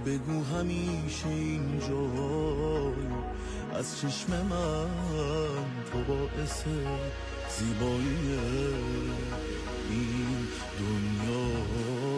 بگو همیشه اینجای از چشم من تو باعث زیبایی این دنیا.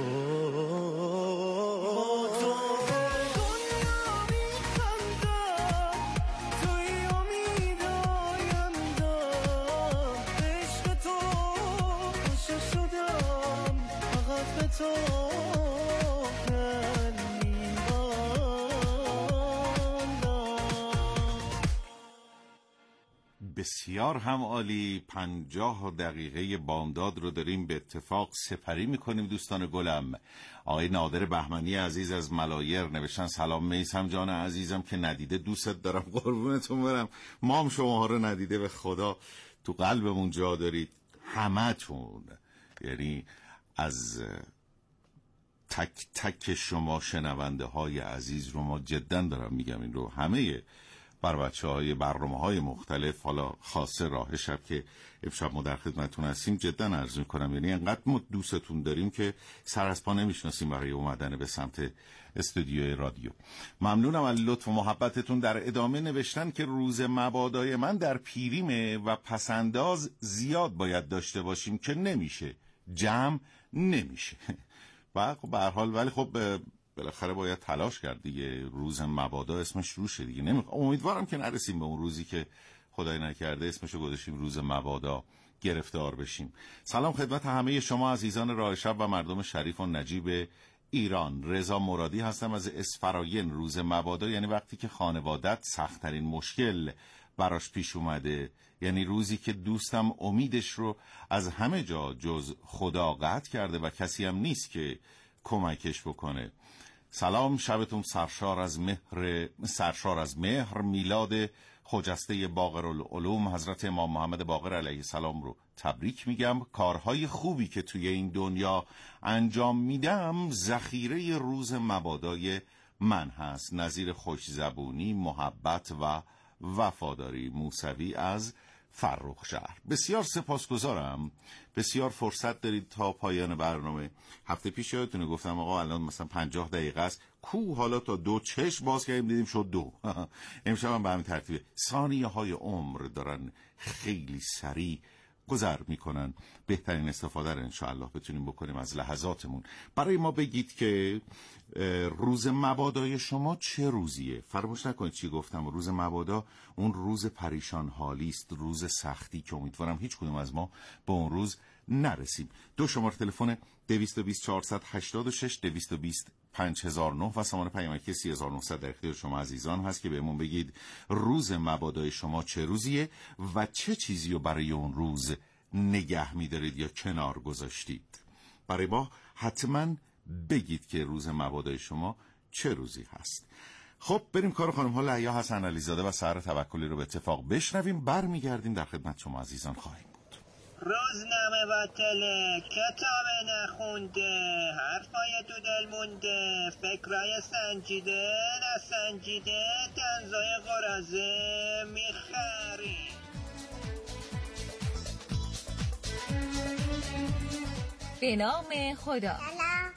بسیار هم عالی. 50 دقیقه بامداد رو داریم به اتفاق سپری میکنیم. دوستان گلم، آقای نادر بهمنی عزیز از ملایر نوشتن سلام میثم جان عزیزم که ندیده دوستت دارم، قربونتون برم. ما هم شما رو ندیده، به خدا تو قلبمون جا دارید همتون. یعنی از تک تک شما شنونده های عزیز رو ما جدا دارم میگم این رو، همه بر بچه های برنامه های مختلف، حالا خاصه راه شب که امشب ما در خدمتون هستیم، جدا عرض میکنم یعنی انقدر ما دوستتون داریم که سر از پا نمیشناسیم برای اومدن به سمت استودیوی رادیو. ممنونم از لطف و محبتتون. در ادامه نوشتن که روز مبادای من در پیریمه و پسنداز زیاد باید داشته باشیم که نمیشه، جمع نمیشه. و خب به هر حال ولی خب بالاخره باید تلاش کرد دیگه. روز مبادا اسمش روشه دیگه. امیدوارم که نرسیم به اون روزی که خدای نکرده اسمشو گذاشتیم روز مبادا گرفتار بشیم. سلام خدمت همه شما عزیزان راه شب و مردم شریف و نجیب ایران. رضا مرادی هستم از اسفراین. روز مبادا یعنی وقتی که خانوادت سخت‌ترین مشکل براش پیش اومده، یعنی روزی که دوستم امیدش رو از همه جا جز خدا قطع کرده و کسی هم نیست که کمکش بکنه. سلام، شبتون سرشار از مهر. میلاد خجسته باقرالعلوم حضرت امام محمد باقر علیه السلام رو تبریک میگم. کارهای خوبی که توی این دنیا انجام میدم ذخیره روز مبادای من هست. نظیر خوشزبونی، محبت و وفاداری. موسوی از فرخ شهر. بسیار سپاسگزارم. بسیار فرصت دارید تا پایان برنامه. هفته پیش یادتونه گفتم آقا الان مثلا 50 دقیقه است، حالا تا 2 چشم باز کردیم دیدیم شد 2. امشب هم به همین ترتیبه. ثانیه های عمر دارن خیلی سریع گذر میکنن. بهترین استفاده رو انشاءالله بتونیم بکنیم از لحظاتمون. برای ما بگید که روز مبادای شما چه روزیه. فراموش نکنید چی گفتم، روز مبادا اون روز پریشان حالی است، روز سختی که امیدوارم هیچ کدوم از ما به اون روز نرسیم. 2 شماره تلفن 220 486 220 5009 و شماره پیامکی 3900 در اختیار شما عزیزان هست که بهمون بگید روز مبادای شما چه روزیه و چه چیزی رو برای اون روز نگه می‌دارید یا کنار گذاشتید. برای ما حتما بگید که روز مبادای شما چه روزی هست. خب بریم کار خانم ها لعیا حسن علیزاده و سحر توکلی رو به اتفاق بشنویم. برمیگردیم در خدمت شما عزیزان خواهیم بود. روزنامه باطله، کتاب نخونده، حرفای تو دل مونده، فکرای سنجیده نسنجیده، دنزای قرازه میخری. به نام خدا. سلام.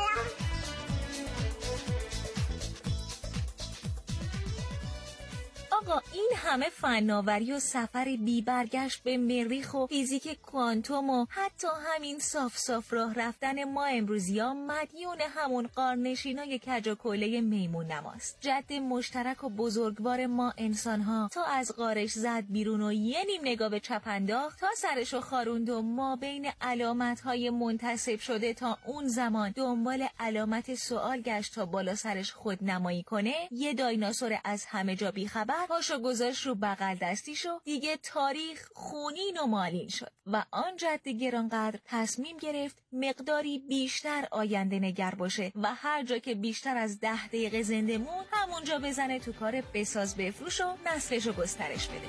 آقا این همه فناوری و سفر بی برگشت به مریخ و فیزیک کوانتوم و حتی همین صاف راه رفتن ما امروزیا مدیون همون قارنشینای کج و کوله میمون نماست. جد مشترک و بزرگوار ما انسان‌ها تا از غارش زد بیرون و یه نیم نگاه به چپ انداخت تا سرشو خاروند و ما بین علامت‌های منتسب شده تا اون زمان دنبال علامت سوال گشت تا بالا سرش خودنمایی کنه. یه دایناسور از همه جا بی خبر پاشو گذاشت رو بغل دستیشو، دیگه تاریخ خونین و مالین شد و آن جد گرانقدر تصمیم گرفت مقداری بیشتر آینده نگر باشه و هر جا که بیشتر از 10 دقیقه زنده مون همونجا بزنه تو کار بساز بفروش و نسلشو گسترش بده.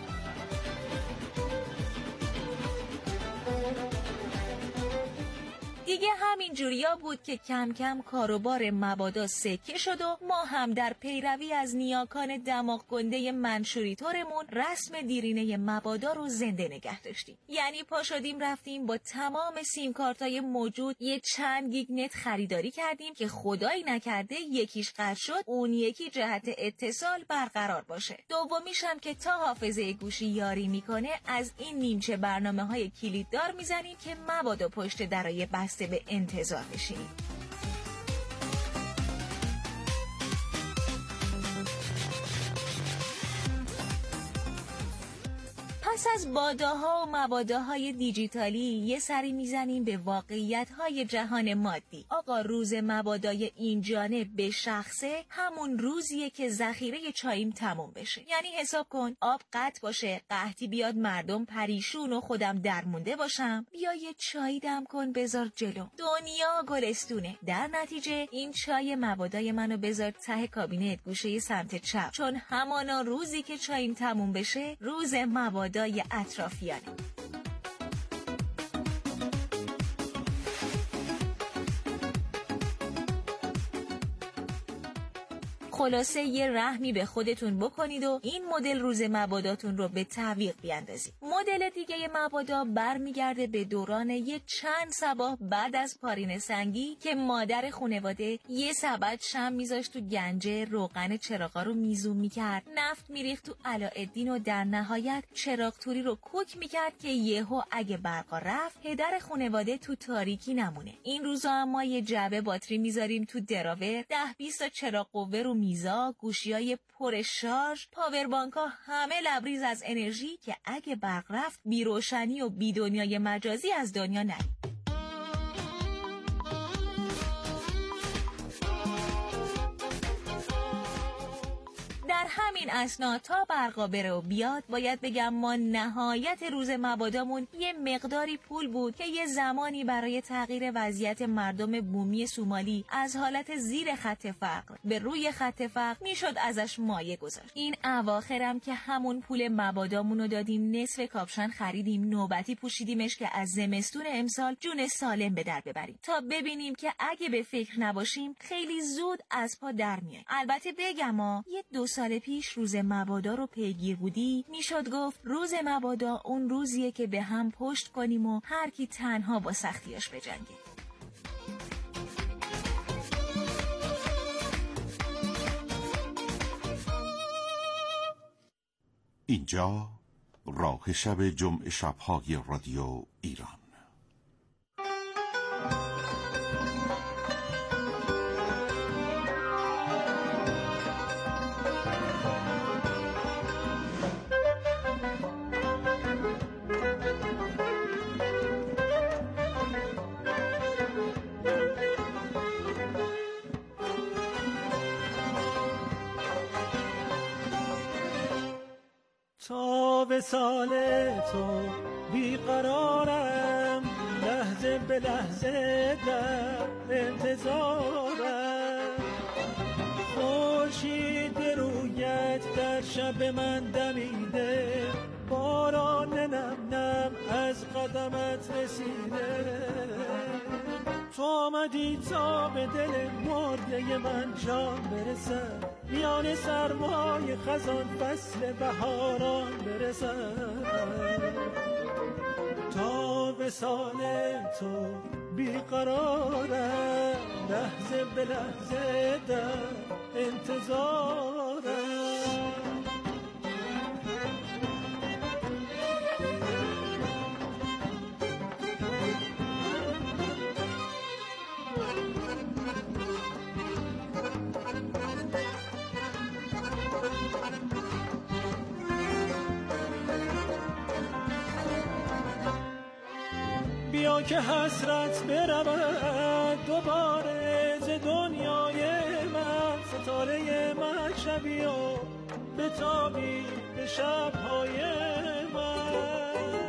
دیگه همین جوریا بود که کم کم کاروبار مبادا سکه شد و ما هم در پیروی از نیاکان دماغ گنده منشوریتورمون رسم دیرینه مبادا رو زنده نگه داشتیم. یعنی پا شدیم رفتیم با تمام سیم کارتای موجود یه چند گیگ نت خریداری کردیم که خدایی نکرده یکیش قطع شد اون یکی جهت اتصال برقرار باشه. دومیش هم که تا حافظه گوشی یاری میکنه از این نیمچه برنامه‌های کلیددار میزنیم که مبادا پشت درای بسته به انتظار بشینیم. پس از باداها و مباداهای دیجیتالی یه سری میزنیم به واقعیت‌های جهان مادی. آقا روز مبادای این جانب به شخصه همون روزیه که ذخیره چاییم تموم بشه. یعنی حساب کن آب قطع باشه، قحطی بیاد مردم پریشون و خودم درمونده باشم، بیا یه چایی دم کن بذار جلو. دنیا گلستونه. در نتیجه این چای مبادای منو بذار ته کابینت گوشه سمت چپ، چون همانا روزی که چاییم تموم بشه روز مبادا اطرافیانه. خلاصه یه رحمی به خودتون بکنید و این مدل روز مباداتون رو به تعویق بیاندازید. مدل دیگه مبادا برمیگرده به دوران یه چند صباح بعد از پارین سنگی که مادر خانواده یه سبد شم میذاشت تو گنجه، روغن چراغا رو میزون میکرد، نفت میریخت تو علاءالدین و در نهایت چراغ توری رو کوک میکرد که یهو اگه برقا رفت پدر خانواده تو تاریکی نمونه. این روزا هم ما یه جعبه باتری میذاریم تو دراور، 10-20 تا چراغ قوه رو میزا، گوشیای پر شارژ، پاوربانک‌ها همه لبریز از انرژی که اگه برق رفت بی روشنی و بی دنیای مجازی از دنیا نریم. در همین اثنا تا برقا بره و بیاد باید بگم ما نهایت روز مبادامون یه مقداری پول بود که یه زمانی برای تغییر وضعیت مردم بومی سومالی از حالت زیر خط فقر به روی خط فقر میشد ازش مایه گذاشت. این اواخرم که همون پول مبادامونو دادیم نصف کاپشن خریدیم، نوبتی پوشیدیمش که از زمستون امسال جون سالم به در ببریم تا ببینیم که اگه به فکر نباشیم خیلی زود از پا در میای. البته بگم یه 2 سال پیش روز مبادا رو پیگیر بودی میشد گفت روز مبادا اون روزیه که به هم پشت کنیم و هر کی تنها با سختیاش بجنگه. اینجا راه شب جمعه شب‌های رادیو ایران. تا به سال تو بیقرارم، لحظه به لحظه در انتظارم، خورشید رویت در شب من دمیده، باران نم نم از قدمت رسیده، تو آمدی تا به دل مرده من جان برسم، میان سرمای خزان فصل بهاران برسم، تا وصال تو بیقرارم، لحظه به لحظه در انتظارم. بیا که حسرت برود دوباره ز دنیای من، ستاره من شبی و بتابی به شبهای من.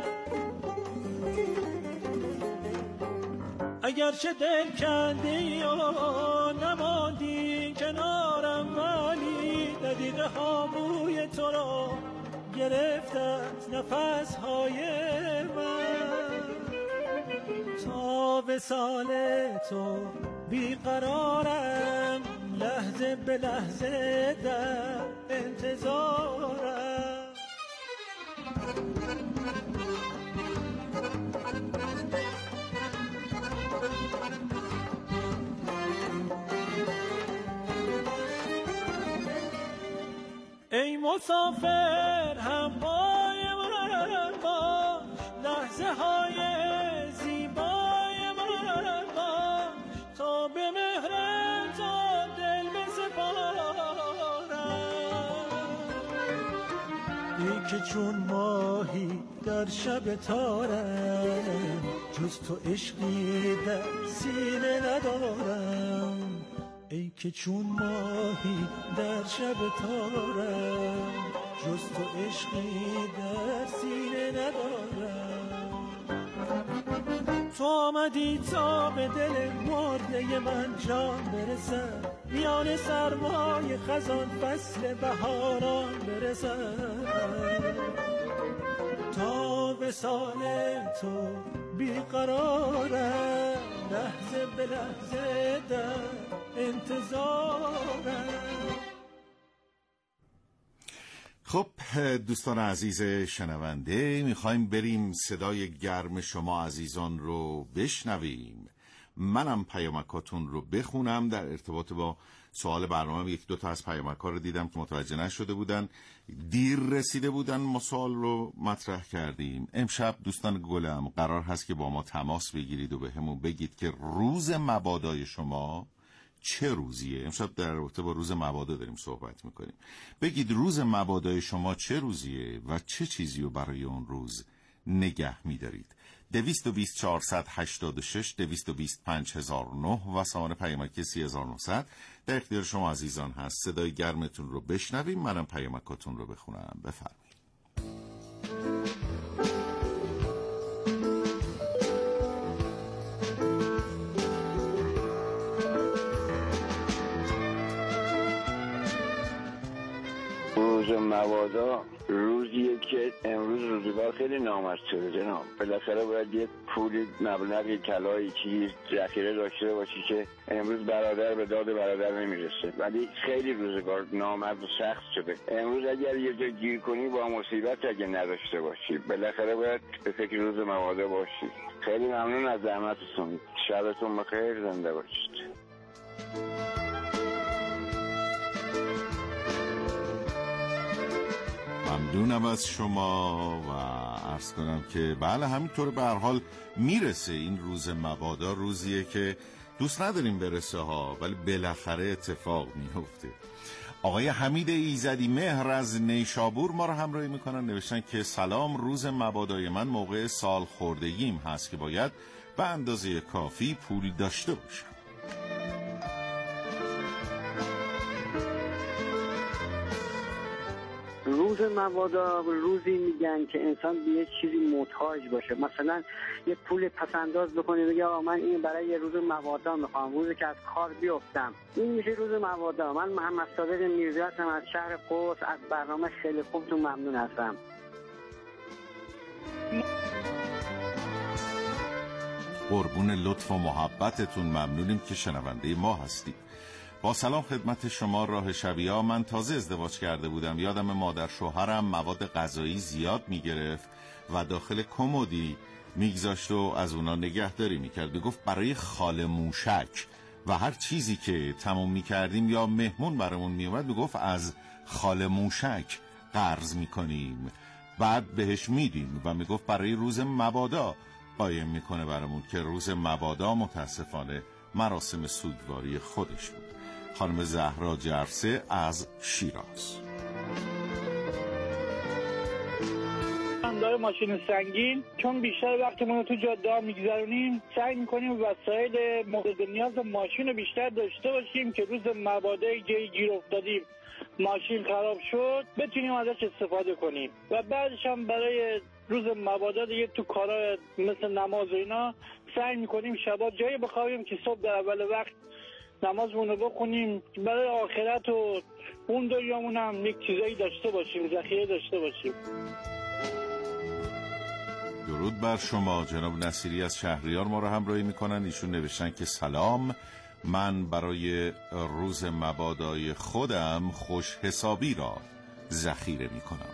اگرچه دل کندی و نماندی کنارم، ولی دقیقه ها بوی تو را گرفت از نفسهای من، تا به وصال تو بیقرارم، لحظه به لحظه در انتظارم. ای مسافر همپای من باش، لحظه های زیبای من باش، تا به مهر تو دل بسپارم. ای که چون ماهی در شب تارم، جز تو عشقی در سینه ندارم. ای که چون ماهی در شب تارم، جز تو عشقی در سینه ندارم. تو آمدی تا به دل مرده من جان برسد، میان سرمای خزان فصل بهاران برسد. تا وصال تو بیقرارم، لحظه به لحظه در انتظارم. خب دوستان عزیز شنونده، میخوایم بریم صدای گرم شما عزیزان رو بشنویم. منم پیامکاتون رو بخونم. در ارتباط با سوال برنامه یک دو تا از پیامک‌ها رو دیدم که متوجه نشده بودن، دیر رسیده بودن، ما سوال رو مطرح کردیم. امشب دوستان گلم قرار هست که با ما تماس بگیرید و به همون بگید که روز مبادای شما چه روزیه. امشب در رابطه با روز مبادا داریم صحبت میکنیم. بگید روز مبادای شما چه روزیه و چه چیزی رو برای اون روز نگه میدارید. 220 486 220 5009 و سامان پیامکی 3900 در اختیار شما عزیزان هست. صدای گرمتون رو بشنویم، منم پیامکاتون رو بخونم. بفرمایید. روز مبادا روزیه که امروز روزگار خیلی نامرد شده جناب. بالاخره باید یه پولی مبلغی طلایی چیز ذخیره داشته باشی که امروز برادر به داد برادر نمیرسه، ولی خیلی روزگار نامرد و سخت شده. امروز اگر یه جا گیر کنی با مصیبت اگه نداشته باشی، بالاخره باید به فکر روز مبادا باشی. خیلی ممنون از زحمتتون. شبتون بخیر، زنده باشید. ممنونم از شما و عرض کنم که بله همینطور به هر حال میرسه. این روز مبادا روزیه که دوست نداریم برسه ها، ولی بالاخره اتفاق میفته. آقای حمید ایزدی مهر از نیشابور ما رو همراهی میکنن، نوشتن که سلام، روز مبادای من موقع سال خوردگیم هست که باید به اندازه کافی پول داشته باشم. روز مبادا روزی میگن که انسان به یه چیزی محتاج باشه، مثلا یه پول پسنداز بکنه بگه آقا من این برای یه روز مبادا میخوام، روزی که از کار بیفتم، این میشه روز مبادا. من محمد صادق میرزا هستم از شهر قدس. از برنامه خیلی خوبتون ممنون هستم. قربون لطف و محبتتون ممنونیم که شنونده ما هستید. با سلام خدمت شما راه شبیه. من تازه ازدواج کرده بودم. یادم مادر شوهرم مواد غذایی زیاد میگرفت و داخل کمدی میگذاشت و از اونا نگهداری میکرد. میگفت برای خاله موشک و هر چیزی که تموم میکردیم یا مهمون برامون میومد میگفت از خاله موشک قرض میکنیم، بعد بهش میدیم و میگفت برای روز مبادا قایم میکنه برامون، که روز مبادا متاسفانه مراسم سوگواری خودش بود. خانم زهرا جرسه از شیراز. داره ماشین سنگین، چون بیشتر وقتمون رو تو جاده میگذرونیم، سعی میکنیم وسایل مورد نیاز ماشین رو بیشتر داشته باشیم که روز مبادا گیر افتادیم، ماشین خراب شد، بتونیم ازش استفاده کنیم. و بعدش هم برای روز مبادا دیگه تو کارا مثل نماز و اینا سعی میکنیم شبا جایی بخوابیم که صبح در اول وقت نمازمون رو بخونیم، برای آخرت و اون دنیامون هم یک چیزایی داشته باشیم، ذخیره داشته باشیم. درود بر شما. جناب نصیری از شهریار ما را همراهی میکنن. ایشون نوشتن که سلام، من برای روز مبادای خودم خوش حسابی را ذخیره میکنم.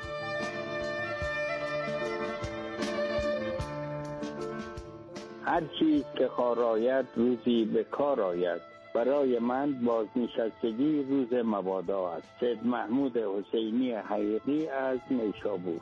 هر چیز که کار آید روزی به کار آید، برای من بازنشستگی روز مبادا است. سید محمود حسینی حقیقی از نیشابور.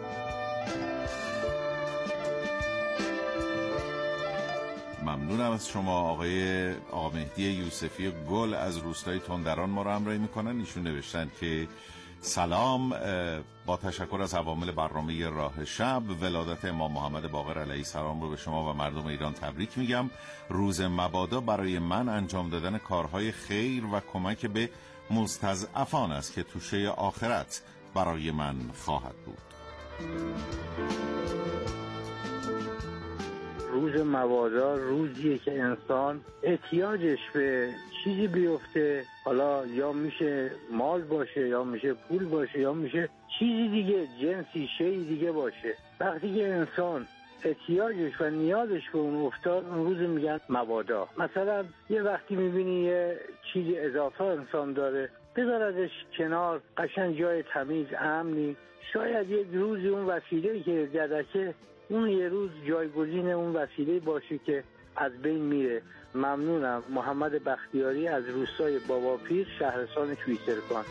ممنونم از شما. آقا مهدی یوسفی گل از روستای تندران ما را همراهی میکنن. ایشون نوشتن که سلام، با تشکر از عوامل برنامه راه شب، ولادت امام محمد باقر علیه السلام رو به شما و مردم ایران تبریک میگم. روز مبادا برای من انجام دادن کارهای خیر و کمک به مستضعفان است که توشه آخرت برای من خواهد بود. روز مبادا روزیه که انسان احتیاجش به چیزی بیفته، حالا یا میشه مال باشه، یا میشه پول باشه، یا میشه چیزی دیگه، جنسی شیء دیگه باشه. وقتی که انسان احتیاجش و نیازش به اون افتاد، اون روز میگن مبادا. مثلا یه وقتی میبینی یه چیزی اضافه انسان داره، بذار ازش کنار، قشنگ جای تمیز امنی. شاید یک روزی اون وسیله‌ای که جدکه، اون یه روز جایگزین اون وسیله باشه که از بین میره. ممنونم. محمد بختیاری از روستای باباپیر، شهرستان شویترکان.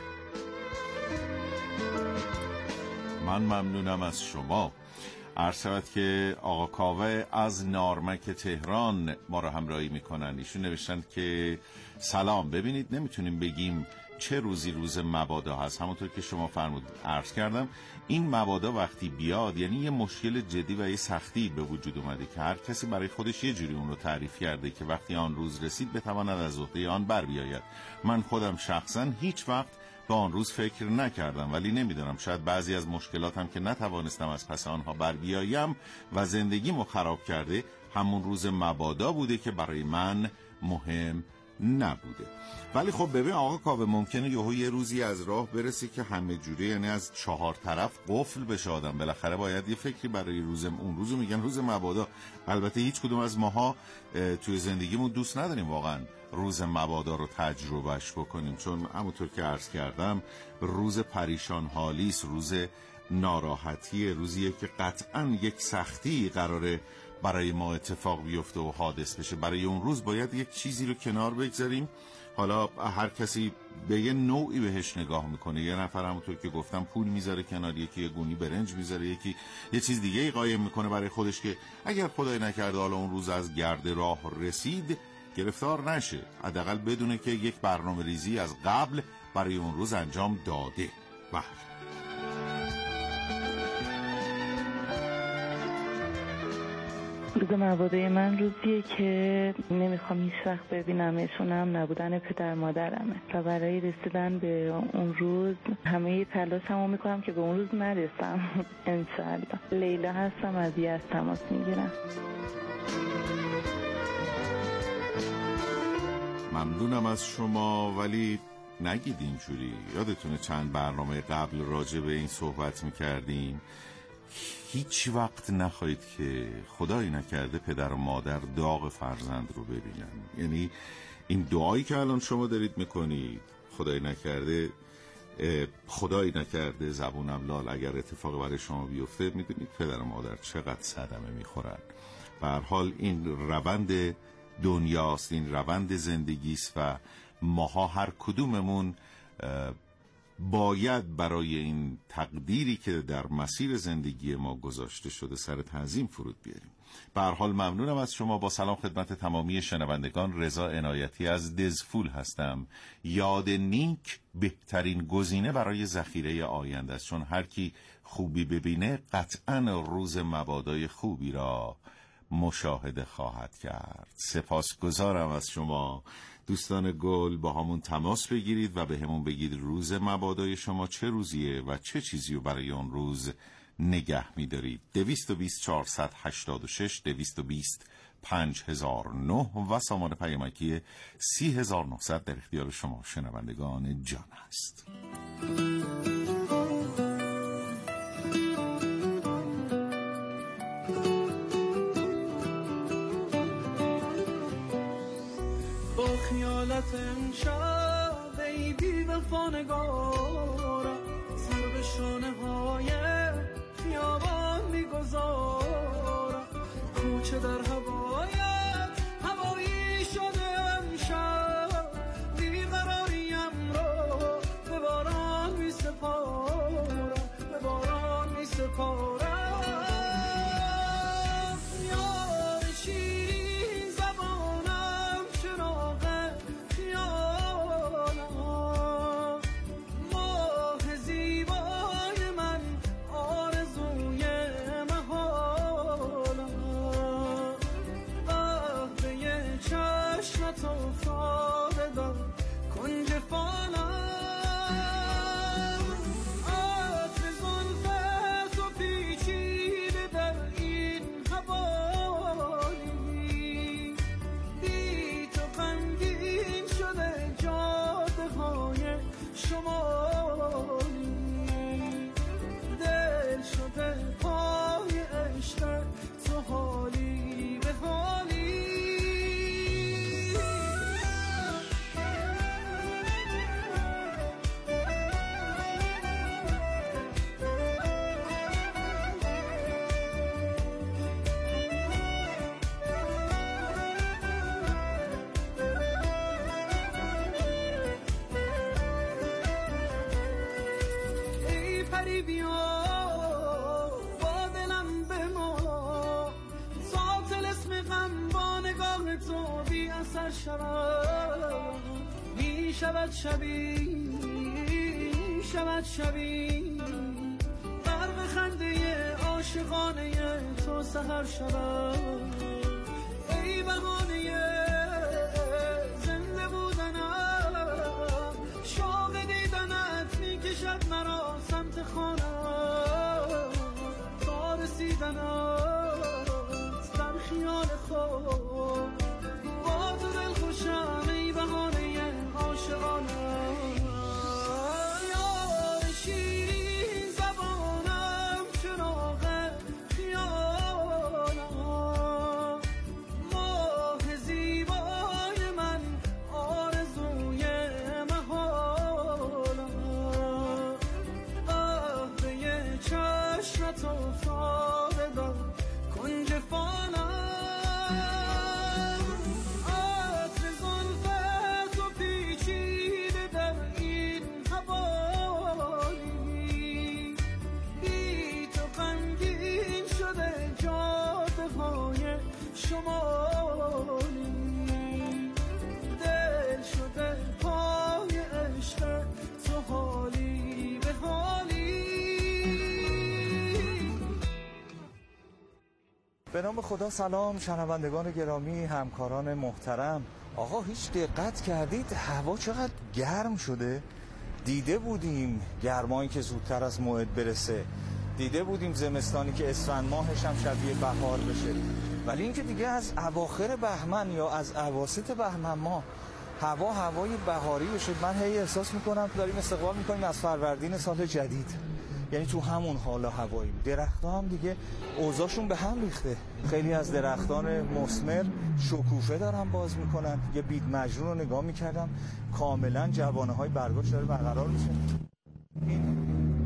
من ممنونم از شما. عرض شود که آقا کاوه از نارمک تهران ما را همراهی میکنن. ایشون نوشتن که سلام، ببینید نمیتونیم بگیم چه روزی روز مبادا هست. همونطور که شما فرمودید عرض کردم، این مبادا وقتی بیاد یعنی یه مشکل جدی و یه سختی به وجود اومده که هر کسی برای خودش یه جوری اون رو تعریف کرده که وقتی آن روز رسید بتواند از عهده آن بر بیاید. من خودم شخصا هیچ وقت به آن روز فکر نکردم، ولی نمیدونم، شاید بعضی از مشکلاتم که نتوانستم از پس آنها بر بیایم و زندگیمو خراب کرده، همون روز مبادا بوده که برای من مهم نبوده. ولی خب ببین آقا کاوه، ممکنه یه روزی از راه برسی که همه جوره، یعنی از 4 طرف قفل بشه آدم. بالاخره باید یه فکری برای اون روزو میگن روز مبادا. البته هیچ کدوم از ماها توی زندگیمون دوست نداریم واقعا روز مبادا رو تجربهش بکنیم، چون همونطور که عرض کردم روز پریشان حالیست، روز ناراحتی، روزیه که قطعا یک سختی قراره برای ما اتفاق بیفته و حادث بشه. برای اون روز باید یک چیزی رو کنار بگذاریم. حالا هر کسی به یه نوعی بهش نگاه میکنه. یه نفر همونطور که گفتم پول میذاره کنار، یکی یه گونی برنج میذاره، یکی یه چیز دیگه ای قایم میکنه برای خودش که اگر خدای نکرده حالا اون روز از گرد راه رسید گرفتار نشه، حداقل بدونه که یک برنامه ریزی از قبل برای اون روز انجام داده. بله. روز مبادای من روزیه که نمیخوام هیچ وقت ببینمشونم، نبودن پدر مادرمه و برای رسیدن به اون روز همه تلاشمو میکنم که به اون روز نرسم. انشالله. لیلا هستم، از یزد تماس میگیرم. ممنونم از شما، ولی نگید اینجوری. یادتونه چند برنامه قبل راجع به این صحبت میکردیم؟ هیچ وقت نخواهید که خدایی نکرده پدر و مادر داغ فرزند رو ببینن. یعنی این دعایی که الان شما دارید میکنید، خدایی نکرده زبونم لال اگر اتفاق برای شما بیفته، میدونید پدر و مادر چقدر صدمه میخورن. به هر حال این روند دنیاست، این روند زندگیست و ماها هر کدوممون باید برای این تقدیری که در مسیر زندگی ما گذاشته شده سر تعظیم فرود بیاریم. به هر حال ممنونم از شما. با سلام خدمت تمامی شنوندگان، رضا عنایتی از دزفول هستم. یاد نیک بهترین گزینه برای ذخیره آینده است، چون هر کی خوبی ببینه قطعاً روز مبادای خوبی را مشاهده خواهد کرد. سپاسگزارم از شما. دوستان گل، با همون تماس بگیرید و به همون بگید روز مبادای شما چه روزیه و چه چیزی رو برای اون روز نگه می‌دارید. 220 486 220 5009 و سامان پیامکی 30900 در اختیار شما شنوندگان جان است. امشب ای بی وفا نگارم سر به شانه های خیابان میگذارم کوچه در هوایی شده امشب بیقراریم رو به باران میسپارم به باران میسپارم شبی غرق خنده عاشقانه تو سحر شبم ای بهانه زنده بودنم شوق دیدنت میکشد مرا سمت خانم تا رسیدنت در خیال خود با تو دل خوشم ای بهانه عاشقانه به نام خدا. سلام شنوندگان گرامی، همکاران محترم. آقا هیچ دقت کردید هوا چقدر گرم شده؟ دیده بودیم گرمایی که زودتر از موعد برسه، دیده بودیم زمستانی که اسفند ماهش هم شبیه بهار بشه، ولی اینکه دیگه از اواخر بهمن یا از اواسط بهمن ماه هوای بهاری بشه. من هی احساس میکنم داریم استقبال میکنیم از فروردین سال جدید، یعنی تو همون حال هواییم. درخت‌ها هم دیگه اوضاعشون به هم ریخته. خیلی از درختان مثمر شکوفه دارن باز میکنن. یه بید مجنون رو نگاه میکردم کاملا جوانه‌های برگاش داره برقرار میشه. این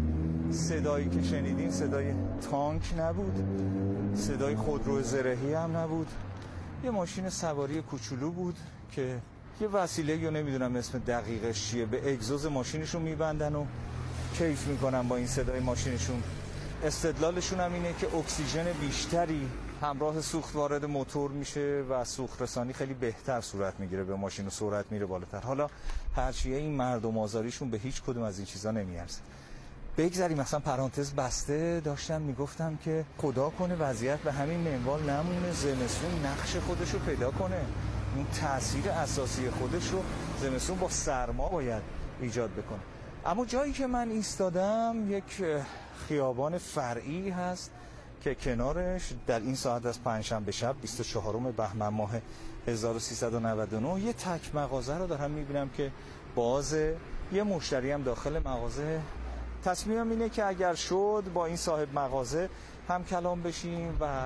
صدایی که شنیدین صدای تانک نبود، صدای خودرو زرهی هم نبود، یه ماشین سواری کوچولو بود که یه وسیله یا نمیدونم اسم دقیقش چیه به اگزوز ماشینشون میبندن و کیف میکنن با این صدای ماشینشون. استدلالشون هم اینه که اکسیژن بیشتری همراه سوخت وارد موتور میشه و سوخت رسانی خیلی بهتر صورت میگیره به ماشین و سرعت میره بالاتر. حالا هرچیه این مردم آزاریشون به هیچ کدوم از این چیزا نمیارزه. بگذاریم مثلا پرانتز بسته داشتم میگفتم که خدا کنه وضعیت به همین منوال نمونه، زمستون نقش خودش رو پیدا کنه، اون تأثیر اساسی خودش رو زمستون با سرما باید ایجاد بکنه. اما جایی که من ایستادم یک خیابان فرعی هست که کنارش در این ساعت از پنجشنبه شب 24 بهمن ماه 1399 یه تک مغازه رو دارم میبینم که بازه، یه مشتری هم داخل مغازه. تصمیمم اینه که اگر شد با این صاحب مغازه هم کلام بشیم و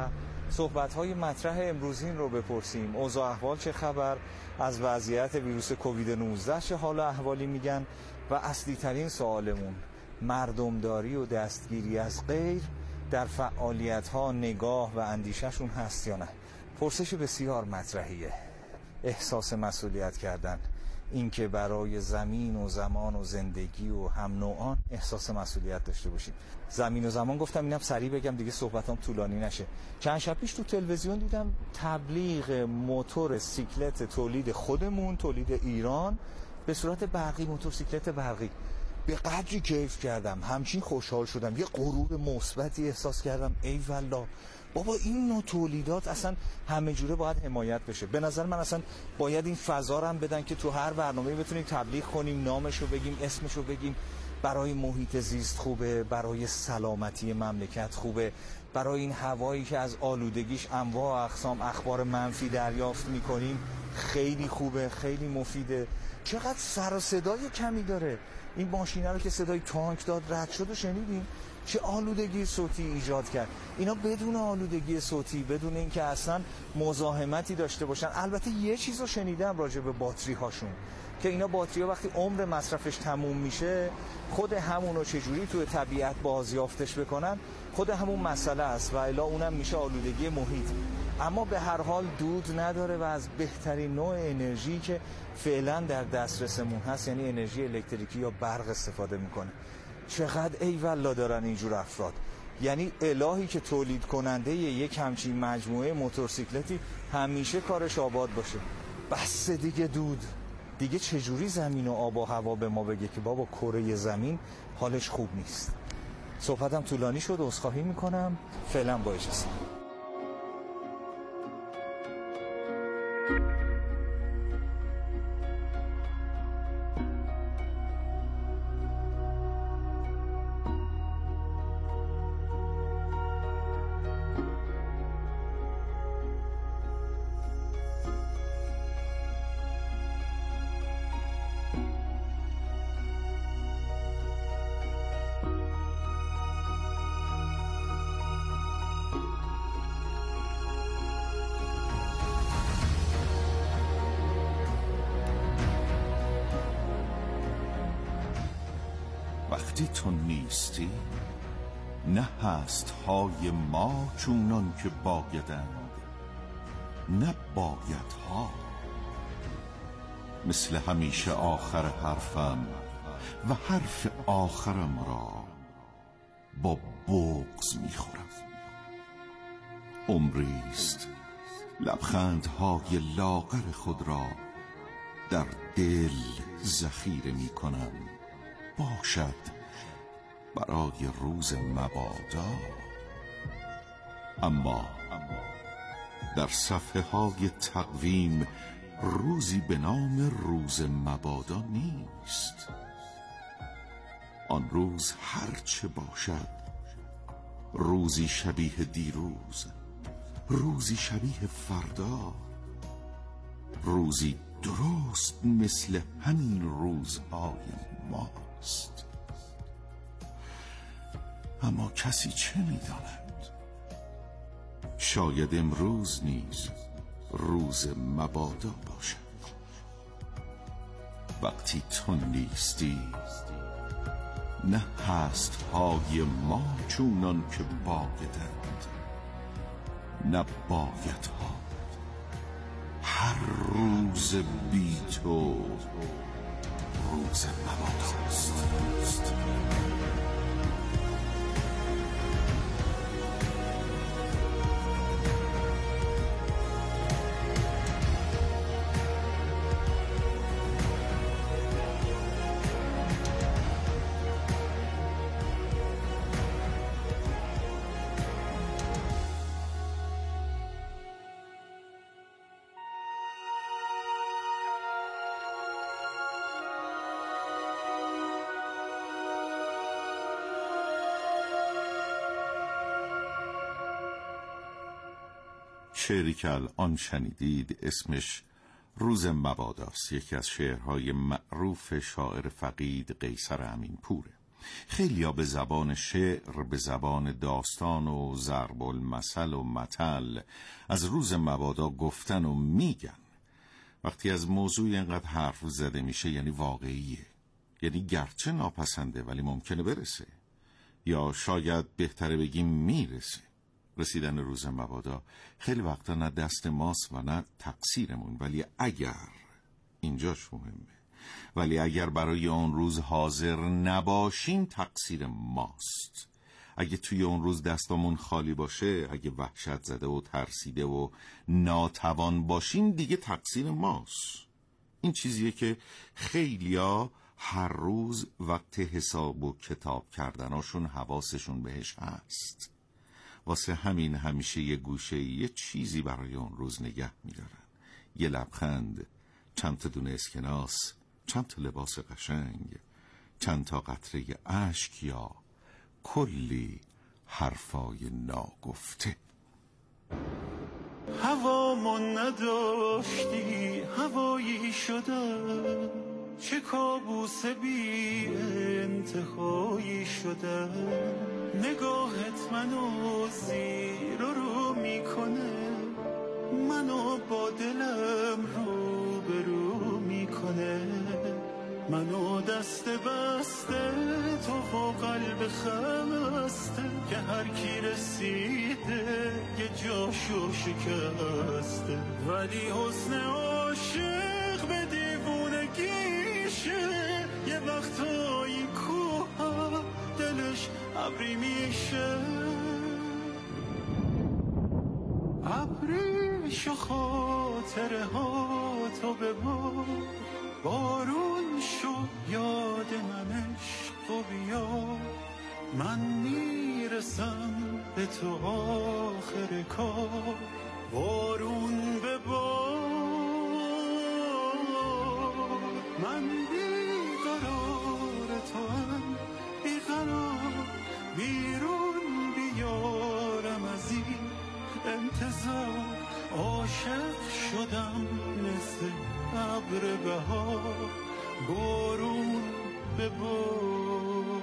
صحبت‌های مطرح امروزین رو بپرسیم. اوضاع احوال چه خبر؟ از وضعیت ویروس کووید 19 چه حال احوالی میگن؟ و اصلی ترین سوالمون، مردمداری و دستگیری از غیر در فعالیت‌ها نگاه و اندیشه‌شون هست یا نه؟ پرسش بسیار مطرحیه. احساس مسئولیت کردن، اینکه برای زمین و زمان و زندگی و هم نوعان احساس مسئولیت داشته باشیم. زمین و زمان گفتم اینم سریع بگم دیگه صحبتام طولانی نشه. چند شب پیش تو تلویزیون دیدم تبلیغ موتور سیکلت تولید خودمون، تولید ایران، به صورت برقی، موتورسیکلت برقی. به قدری کیف کردم، همچین خوشحال شدم، یه غرور مثبتی احساس کردم. ای والله بابا این نوع تولیدات اصلا همه جوره باید حمایت بشه. به نظر من اصلا باید این فضا رو هم بدن که تو هر برنامه‌ای بتونیم تبلیغ کنیم، نامشو بگیم، اسمشو بگیم. برای محیط زیست خوبه، برای سلامتی مملکت خوبه، برای این هوایی که از آلودگیش انواع و اقسام اخبار منفی دریافت میکنیم خیلی خوبه، خیلی مفیده. چقدر سر و صدای کمی داره این ماشینه رو که صدای تانک داد رد شد و شنیدیم، چه آلودگی صوتی ایجاد کرد. اینا بدون آلودگی صوتی، بدون اینکه اصلا مزاحمتی داشته باشن. البته یه چیز رو شنیدم راجع به باتری هاشون، که اینا باتری ها وقتی عمر مصرفش تموم میشه خود همونو چجوری توی طبیعت بازیافتش بکنن خود همون مسئله است و الا اونم میشه آلودگی محیط. اما به هر حال دود نداره و از بهترین نوع انرژی که فعلا در دسترسمون هست، یعنی انرژی الکتریکی یا برق استفاده میکنه. چقدر ای والله دارن اینجور افراد. یعنی الهی که تولید کننده یک همچین مجموعه موتورسیکلتی همیشه کارش آباد باشه. بس دیگه دود. دیگه چجوری زمین و آب و هوا به ما بگه که بابا کره زمین حالش خوب نیست؟ صحبتم طولانی شد، عذرخواهی میکنم. فعلا با اجازه. وقتی تو نیستی نه هست های ما چونان که بایدند، نه باید ها. مثل همیشه آخر حرفم و حرف آخرم را با بغض میخورم. عمریست لبخندهای لاغر خود را در دل ذخیره میکنم، باشد برای روز مبادا. اما در صفحه های تقویم روزی به نام روز مبادا نیست. آن روز هرچه باشد، روزی شبیه دیروز، روزی شبیه فردا، روزی درست مثل همین روزهای ماست. اما کسی چه می‌داند؟ شاید امروز نیز روز مبادا باشد. وقتی تو نیستی نه هست های ما چونان که بایدند، نه باید ها. هر روز بی تو روز مباداست. شعری که الان شنیدید اسمش روز مباداست، یکی از شعرهای معروف شاعر فقید قیصر امینپوره. خیلیا به زبان شعر، به زبان داستان و ضرب المثل و مثل از روز مبادا گفتن و میگن. وقتی از موضوع اینقدر حرف زده میشه یعنی واقعیه، یعنی گرچه ناپسنده ولی ممکنه برسه، یا شاید بهتره بگیم میرسه. رسیدن روز مبادا خیلی وقتا نه دست ماست و نه تقصیرمون، ولی اگر، اینجاش مهمه، ولی اگر برای اون روز حاضر نباشیم تقصیر ماست. اگه توی اون روز دستامون خالی باشه، اگه وحشت زده و ترسیده و ناتوان باشیم، دیگه تقصیر ماست. این چیزیه که خیلیا هر روز وقت حساب و کتاب کردناشون حواسشون بهش هست. واسه همین همیشه یه گوشه یه چیزی برای اون روز نگه میدارن. یه لبخند، چند تا دونه اسکناس، چند تا لباس قشنگ، چند تا قطره اشک یا کلی حرفای ناگفته. هوامون نداشتی هوایی شده، چه کابوس بی انتهایی شده. نگاهت منو زیر و رو میکنه، منو با دلم رو به رو میکنه. منو دست بسته تو و قلب خسته، که هر کی رسیده یه جاشو شکسته. ولی حسن عاشق به دیوونگیشه، یه وقتایی کوه دلش ابری میشه. ابریشو خاطره ها تو ببار، بارون شو یاد من عشق و بیا. من میرسم به تو آخر کار، بارون ببار. من بیقرار تو هم بیقرار، بیرون بیارم از این انتظار. عاشق شدم مثل ابر بهار، بارون ببار.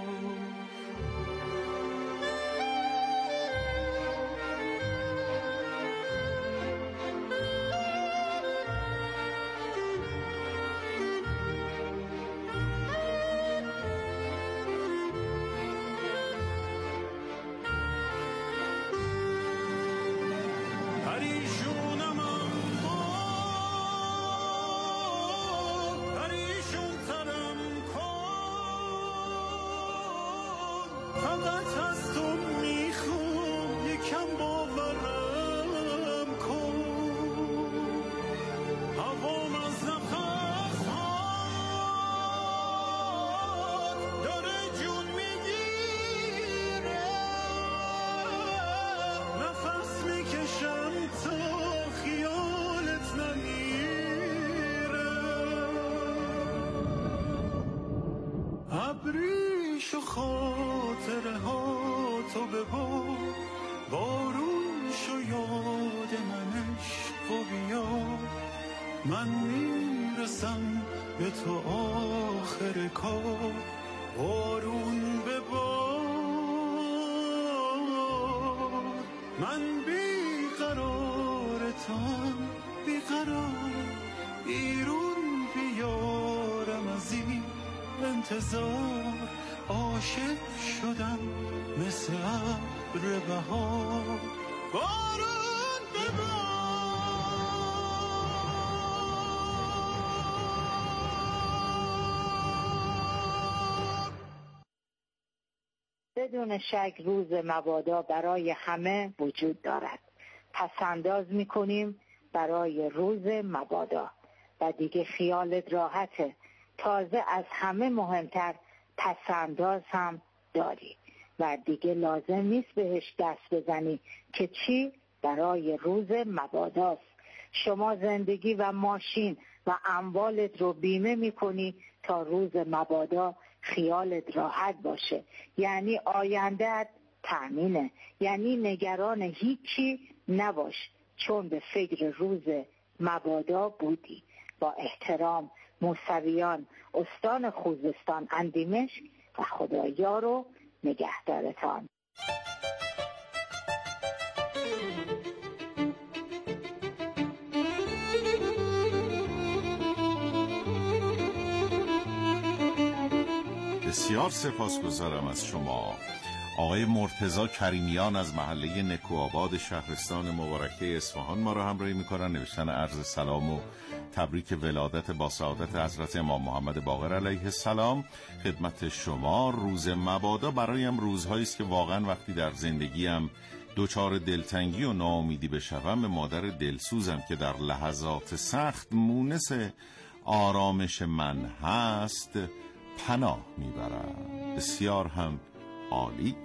فقط از تو میخوام یکم باورم کن. هوام از نفس هات داره جون میگیره، نفس میکشم تا خیالت نمیره. ابریشو خاطره ها تو ببار، بارون شو یاد من عشق و بیا. من میرسم به تو آخر کار، بارون ببار. من بیقرارتم بیقرار، بیرون بیارم از این انتظار. عاشق شدم مثل ابر بهار، بارون ببار. بدون شک روز مبادا برای همه وجود دارد. پسنداز میکنیم برای روز مبادا و دیگه خیالت راحته. تازه از همه مهمتر پسنداز هم داری و دیگه لازم نیست بهش دست بزنی که چی برای روز مباداست. شما زندگی و ماشین و اموالت رو بیمه میکنی تا روز مبادا خیالت راحت باشه، یعنی آیندهت تأمینه، یعنی نگران هیچی نباش چون به فکر روز مبادا بودی. با احترام، موسویان، استان خوزستان اندیمشک، و خدا یار و نگهدارتان. بسیار سپاسگزارم از شما. آقای مرتضی کریمیان از محله نکوآباد شهرستان مبارکه اصفهان ما را همراهی می‌کنن. نوشتن عرض سلام و تبریک ولادت با سعادت حضرت امام محمد باقر علیه السلام خدمت شما. روز مبادا برایم روزهایی است که واقعا وقتی در زندگیم دوچار دلتنگی و ناامیدی بشوم به مادر دلسوزم که در لحظات سخت مونس آرامش من هست پناه میبرم. بسیار هم عالی.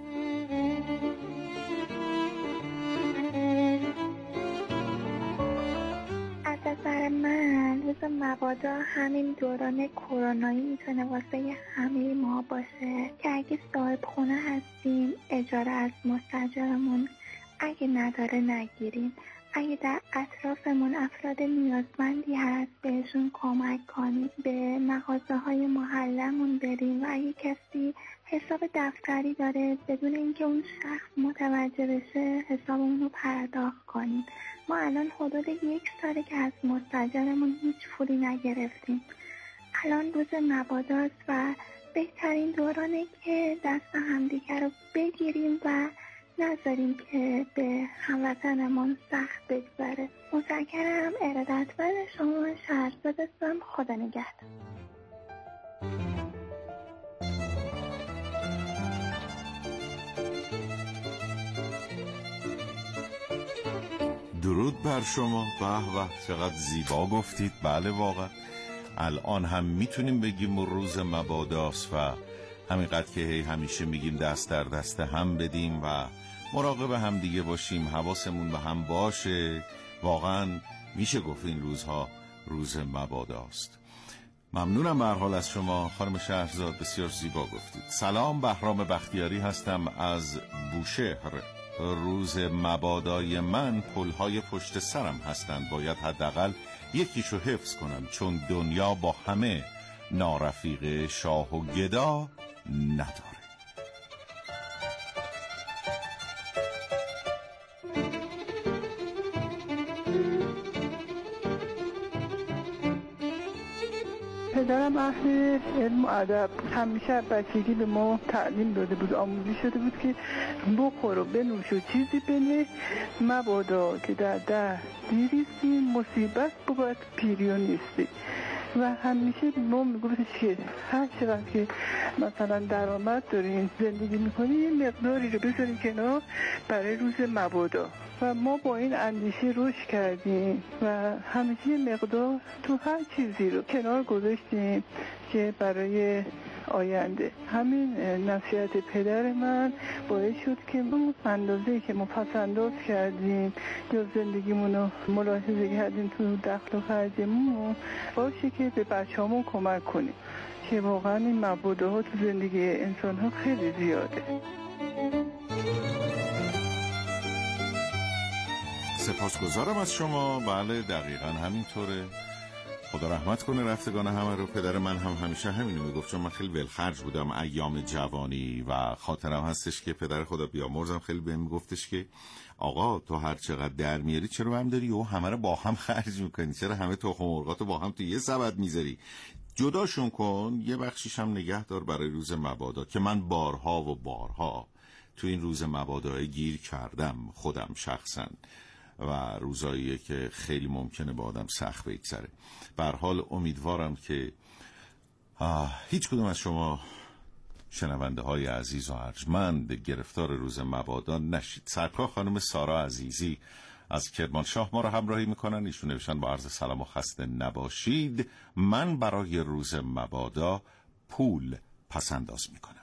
از نظر من روز مبادا همین دوران کرونایی میتونه واسه همه ما باشه که اگه صاحب خونه هستیم اجاره از مستاجرمون اگه نداره نگیریم، اگه در اطرافمون افراد نیازمندی هست بهشون کمک کنیم، به مغازه‌های محلمون بریم و اگه کسی حساب دفتری داره بدون اینکه اون شخص متوجه بشه حسابمون رو پرداخت کنیم. ما الان حدود 1 ساله که از مستاجرمون هیچ پولی نگرفتیم. الان روز مباداست و بهترین دورانه که دست همدیگه رو بگیریم و نذاریم که به هموطنمون سخت بگذره. متشکرم. ارادتمند شما. شهرزاد هستم. خدا نگهدار. درود بر شما. به چقدر زیبا گفتید. بله واقعا الان هم میتونیم بگیم روز مباداست و همینقدر که همیشه میگیم دست در دست هم بدیم و مراقب هم دیگه باشیم، حواسمون به هم باشه. واقعا میشه گفت این روزها روز مباداست. ممنونم به هر حال از شما خانم شهرزاد، بسیار زیبا گفتید. سلام، بهرام بختیاری هستم از بوشهر. روز مبادای من پلهای پشت سرم هستند، باید حداقل یکیشو حفظ کنم چون دنیا با همه نارفیق شاه و گدا نداره. پدرم اهل علم و ادب، همیشه بچگی به ما تعلیم داده بود، آموزی شده بود که بخور و بنوش و چیزی بنه مبادا که در دیریستی مصیبت بود پیریون نیستی. و همیشه به ما میگفتش که هر چقدر که مثلا درآمد دارین زندگی میکنی یه مقداری رو بذارین کنار برای روز مبادا. و ما با این اندیشه رشد کردیم و همیشه یه مقدار تو هر چیزی رو کنار گذاشتیم که برای آینده. همین نصیحت پدر من باعث شد که اون اندازه‌ای که ما پس‌انداز کردیم یا زندگیمون رو ملاحظه کردیم تو دخل و خرجمون باشه که به بچه‌هامون کمک کنیم که واقعا این مباداها تو زندگی انسان‌ها خیلی زیاده. سپاسگزارم از شما. بله دقیقاً همینطوره. خدا رحمت کنه رفتگان همه رو. پدر من هم همیشه همینو میگفت چون من خیلی ولخرج بودم ایام جوانی و خاطرم هستش که پدر خدا بیامرزم خیلی بهم میگفتش که آقا تو هر چقدر در میاری چرا هم داری و همه رو با هم خرج میکنی؟ چرا همه تخم مرغاتو با هم تو یه سبد میذاری؟ جداشون کن، یه بخشیش هم نگه دار برای روز مبادا. که من بارها و بارها تو این روز مبادا گیر کردم خودم شخصا و روزاییه که خیلی ممکنه با آدم سخت بگذره. به هر حال امیدوارم که هیچ کدوم از شما شنونده های عزیز و ارجمند گرفتار روز مبادا نشید. سرکار خانم سارا عزیزی از کرمانشاه ما را همراهی میکنن. ایشون نوشتن با عرض سلام و خسته نباشید، من برای روز مبادا پول پسنداز میکنم.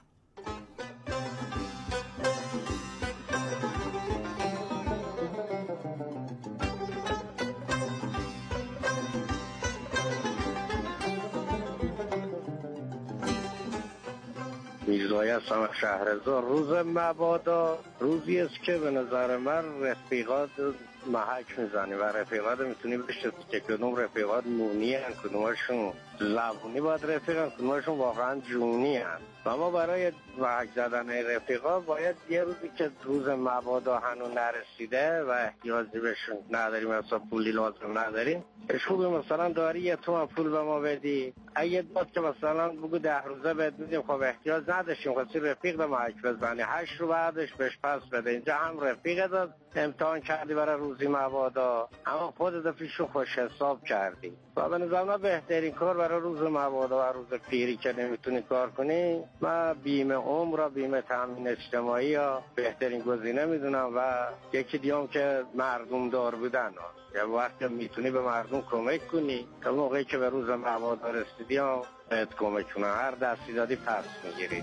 میرزایی هستم از شهرزاد. روز مبادا روزی است که به نظر من رفیقات محک میزنی و رفیقات میتونی بشه که کدوم رفیقات نونی هن، کدومشون زبونی باید رفیقن، کدومشون واقعا جونی هست. و ما برای وحک زدن رفیقا باید یه روزی که روز مبادا هنوز نرسیده و احتیاجی بهشون نداریم، مثلا پولی لازم نداریم، خوبه مثلا داری 1 تومن پول به ما بدی، اگه داد که مثلا بگو 10 روزه بهت میدیم، خب احتیاج نداشتیم، خواستی رفیق به محک بزنی 8 رو بعدش بهش پس بده. اینجا هم رفیق داد امتحان کردی برای روزی مبادا، اما خودت پیشو خوش حساب کردی. و به نظر من بهترین کار برای روز مبادا و روز پیری که نمیتونی کار کنی، من بیمه عمر و بیمه تامین اجتماعی یا بهترین گزینه میدونم. و یکی دیگه که مردم دار بودن، یا وقتی میتونی به مردم کمک کنی، تا موقعی که به روز مبادا رسیدی هم بهت کمک کنن، هر دستی دادی پس میگیری.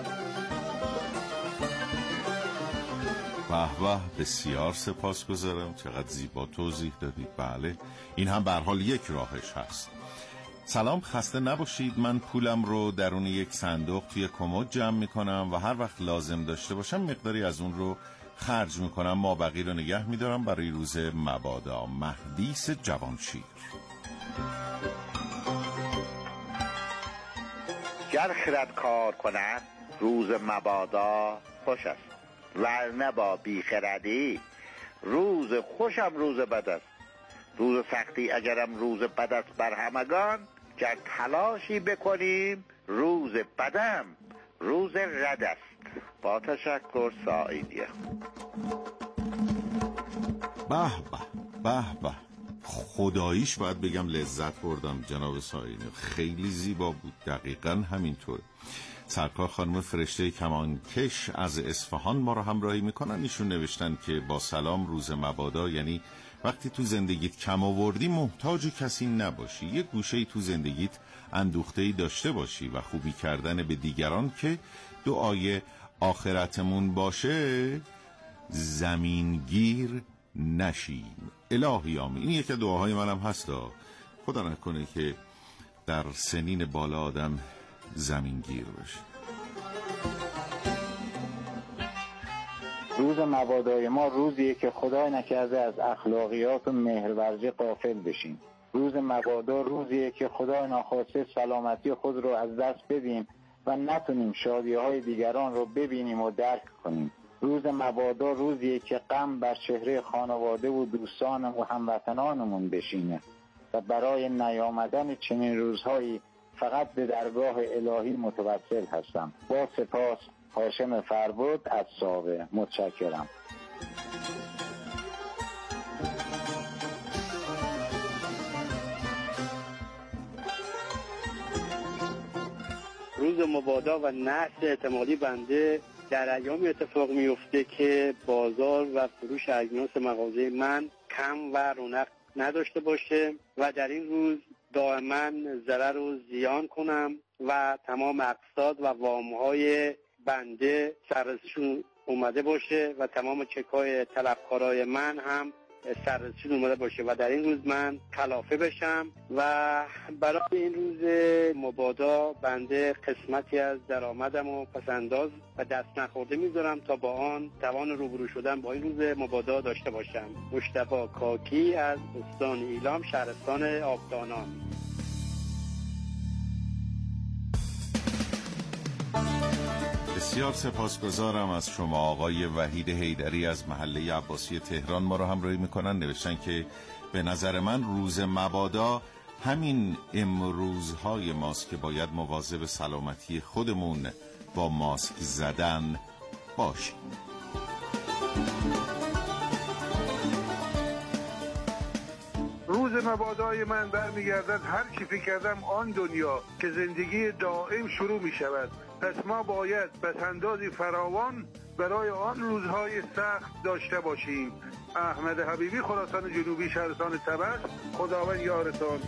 به بسیار سپاسگزارم، چقدر زیبا توضیح دادید. بله این هم به هر حال یک راهش هست. سلام، خسته نباشید. من پولم رو درون یک صندوق توی کمد جمع میکنم و هر وقت لازم داشته باشم مقداری از اون رو خرج میکنم، ما بقیه رو نگه میدارم برای روز مبادا. مهدیس جوانشیر. گر خرد کار کند روز مبادا خوش است، ورنه با بیخردی روز خوشم روز بد است. روز سختی اگرم روز بد است بر همگان، گر تلاشی بکنیم روز بدم روز رد است. با تشکر، سعیدیه. به خداییش باید بگم لذت بردم جناب سعیدی، خیلی زیبا بود. دقیقاً همینطور. سرکار خانم فرشته کمانکش از اصفهان ما رو همراهی میکنن. ایشون نوشتن که با سلام، روز مبادا یعنی وقتی تو زندگیت کم آوردی محتاج کسی نباشی، یه گوشه‌ای تو زندگیت اندوخته‌ای داشته باشی و خوبی کردن به دیگران که دعای آخرتمون باشه، زمینگیر نشیم. الهی آمین. این یکی دعاهای منم هستا، خدا نکنه که در سنین بالا آدم زمینگیر بشه. روز مبادای ما روزیه که خدای نکرده از اخلاقیات و مهرورزی غافل بشیم. روز مبادا روزیه که خدای ناخواسته سلامتی خود رو از دست بدیم و نتونیم شادی‌های دیگران رو ببینیم و درک کنیم. روز مبادا روزیه که غم بر چهره خانواده و دوستان و هموطنانمون بشینه و برای نیامدن چنین روزهایی فقط به درگاه الهی متوسل هستم. با سپاس، هاشم فربود از ساوه. متشکرم. روز مبادا و نحس احتمالی بنده در ایامی اتفاق میفته که بازار و فروش اجناس مغازه من کم و رونق نداشته باشه و در این روز دائما ضرر و زیان کنم و تمام اقساط و وام‌های بنده سررسیشون اومده باشه و تمام چک‌های طلبکارای من هم سررسیشون اومده باشه و در این روز من کلافه بشم. و برای این روز مبادا بنده قسمتی از درآمدم و پسنداز و دست نخورده میذارم تا با آن توان روبرو شدن با این روز مبادا داشته باشم. مصطفی کاکی از استان ایلام، شهرستان آبدانان. بسیار سپاسگزارم از شما. آقای وحید حیدری از محله عباسی تهران ما رو همراهی میکنن. نوشتن که به نظر من روز مبادا همین امروزهای ماست که باید مواظب سلامتی خودمون با ماسک زدن باشیم. روز مبادای من برمیگردد هر چی فکر کردم آن دنیا که زندگی دائم شروع می شود. پس ما باید پسندازی فراوان برای آن روزهای سخت داشته باشیم. احمد حبیبی، خراسان جنوبی، شهرستان طبس. خداوند یارتان.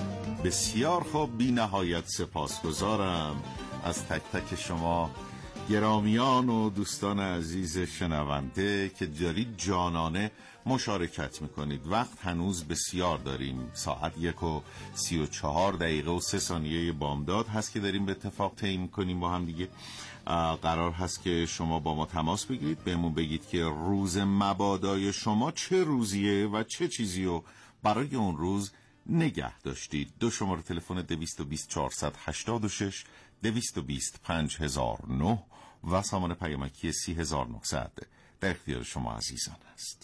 بسیار خوب، بی نهایت سپاسگزارم از تک تک شما گرامیان و دوستان عزیز شنونده که دارید جانانه مشارکت میکنید، وقت هنوز بسیار داریم. ساعت 1:34 و 3 بامداد هست که داریم به اتفاق طی کنیم با هم دیگه. قرار هست که شما با ما تماس بگیرید، بهمون بگید که روز مبادای شما چه روزیه و چه چیزی رو برای اون روز نگه داشتید. 2 شماره تلفن 220 486 220 5009 و سامان پیامکی 30900 در اختیار شما عزیزان است.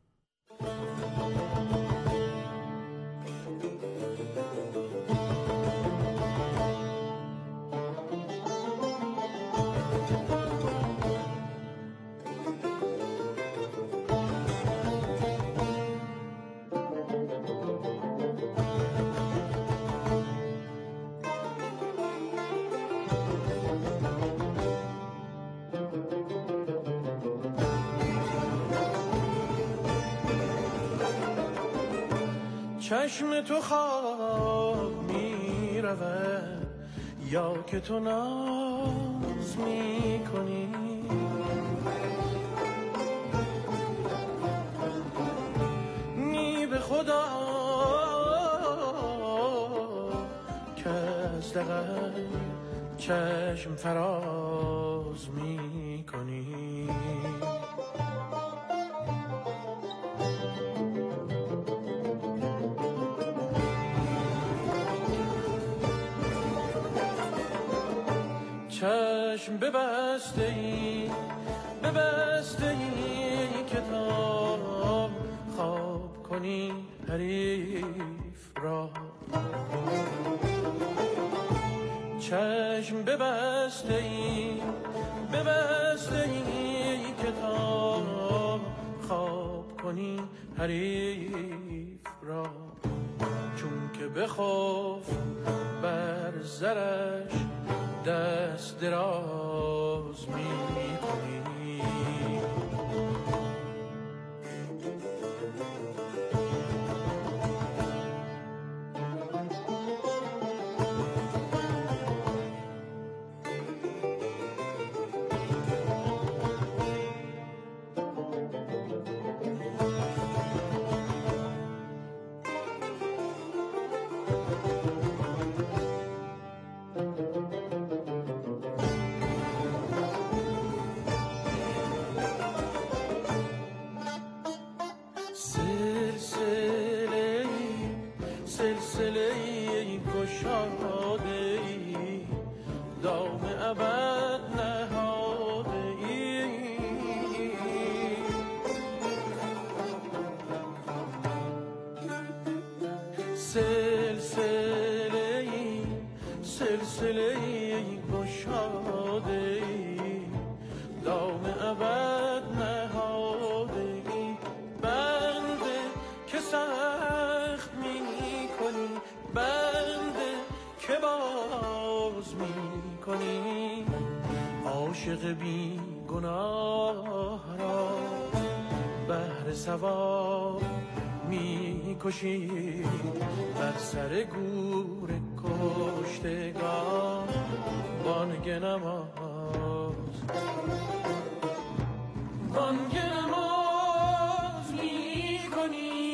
چشم تو خواب می رود یا که تو ناز می کنی، نی به خدا که از دقیق چشم فراز می کنی. چشم ببسته ای کتاب خواب کنی حریف را. چشم ببسته ای کتاب خواب کنی حریف را. چون که بخوف بر زرش دست دراز می کنی. سلسله گشاده ای دام ابد نهاده ای. بنده که سخت می کنی، بنده که باز می کنی. عاشق بی گناه را بهر ثواب می کشی. بر سر گور کشتگان بانگ نماز می کنی.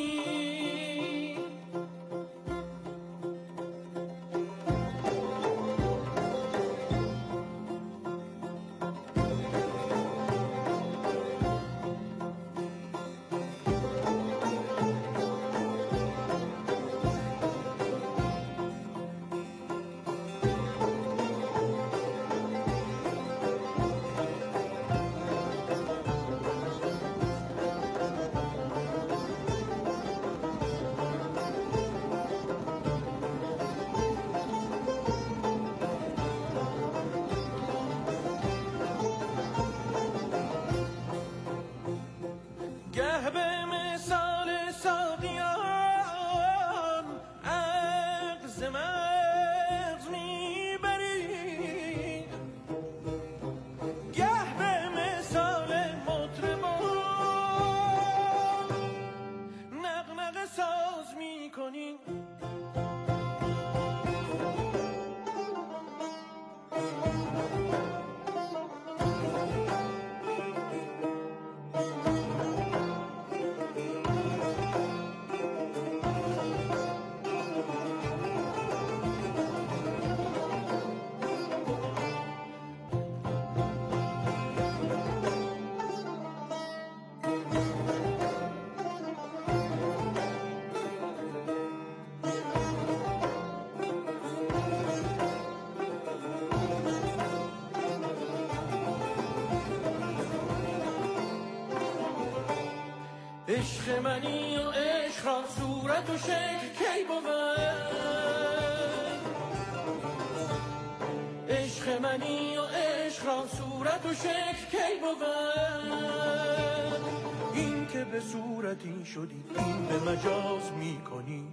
عشق منی و عشق را صورت و شکل کی بود، عشق منی و عشق را صورت و شکل کی بود، این که به صورتی شدی این به مجاز میکنی.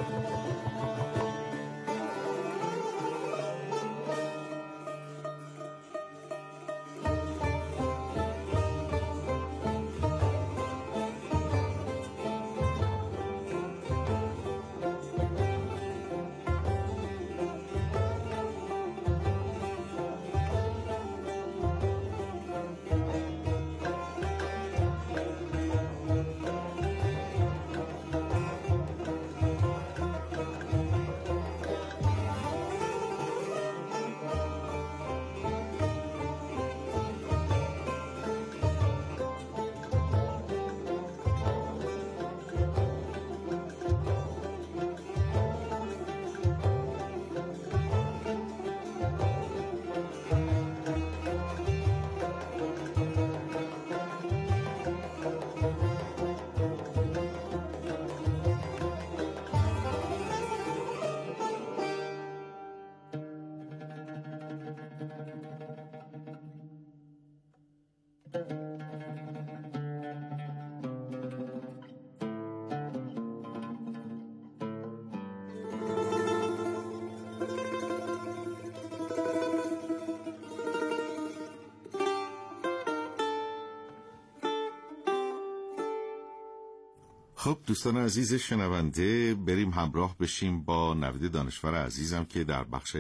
خب دوستان عزیز شنونده، بریم همراه بشیم با نوید دانشور عزیزم که در بخش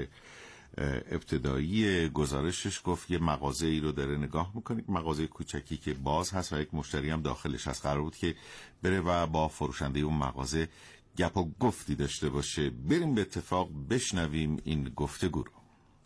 ابتدایی گزارشش گفت یه مغازه ای رو داره نگاه میکنه، مغازه کوچکی که باز هست و یک مشتری هم داخلش هست. قرار بود که بره و با فروشنده اون مغازه گپ و گفتی داشته باشه. بریم به اتفاق بشنویم این گفتگو رو.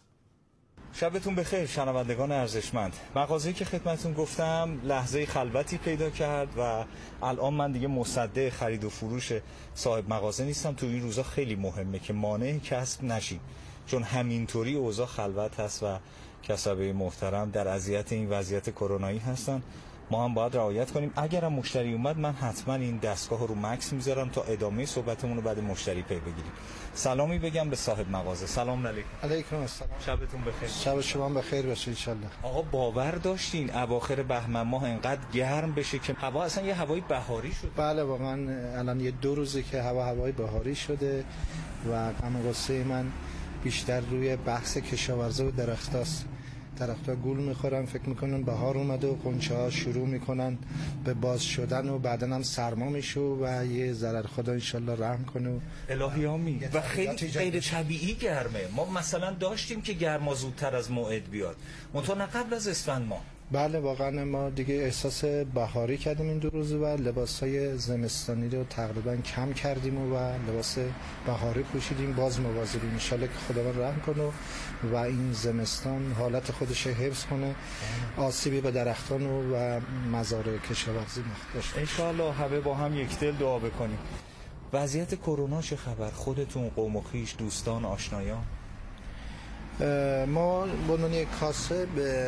شبتون بخیر شنوندگان ارزشمند. مغازه‌ای که خدمتتون گفتم لحظه خلوتی پیدا کرد و الان من دیگه مصدق خرید و فروش صاحب مغازه نیستم. تو این روزا خیلی مهمه که مانع کسب نشیم، چون همینطوری اوضاع خلوت هست و کسبه محترم در اذیت این وضعیت کرونایی هستن. ما هم باید رعایت کنیم. اگرم مشتری اومد من حتما این دستگاه رو مکس میذارم تا ادامه صحبتمون رو بعد مشتری پی بگیریم. سلامی بگم به صاحب مغازه. سلام علیکم. علیکم السلام. شبتون بخیر. شب شما بخیر باشه ان شاء الله. آقا باور داشتین اواخر بهمن ماه انقدر گرم بشه که هوا اصلا یه هوای بهاری شد؟ بله واقعا الان یه 2 روزه که هوای بهاری شده و غم غصه من بیشتر روی بحث کشاورزی و درختاست. درخت‌ها گول میخورن، فکر میکنن بهار اومده و غنچه‌ها شروع میکنن به باز شدن و بعدن هم سرما میشه و یه ضرر خدا انشالله رحم کنه و الهی آمین. و خیلی غیر طبیعی گرمه. ما مثلا داشتیم که گرما زودتر از موعد بیاد، منتها نه قبل از اسفند ماه. بله واقعا ما دیگه احساس بهاری کردیم این 2 روز و لباسای زمستانی رو تقریبا کم کردیم و لباس بهاری پوشیدیم. باز مواظبیم ان شاءالله که خداوند رحم کنه و این زمستان حالت خودش حفظ کنه، آسیبی به درختان و مزارع کشاورزی نخوره. ان شاءالله همه با هم یک دل دعا بکنیم. وضعیت کرونا چه خبر؟ خودتون، قوم و خویش، دوستان، آشنایان؟ ما به عنوان یک کاسب